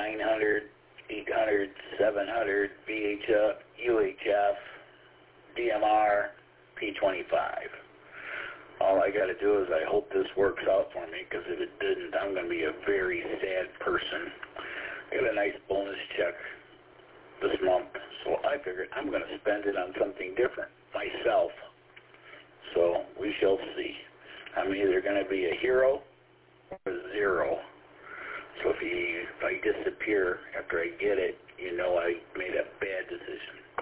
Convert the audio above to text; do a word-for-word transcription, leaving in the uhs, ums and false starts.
nine hundred, eight hundred, seven hundred, V H F, U H F, D M R, P twenty-five. All I got to do is I hope this works out for me, because if it didn't, I'm going to be a very sad person. I got a nice bonus check this month, so I figured I'm going to spend it on something different myself. So we shall see. I'm either going to be a hero or a zero. So if, you, if I disappear after I get it, you know I made a bad decision.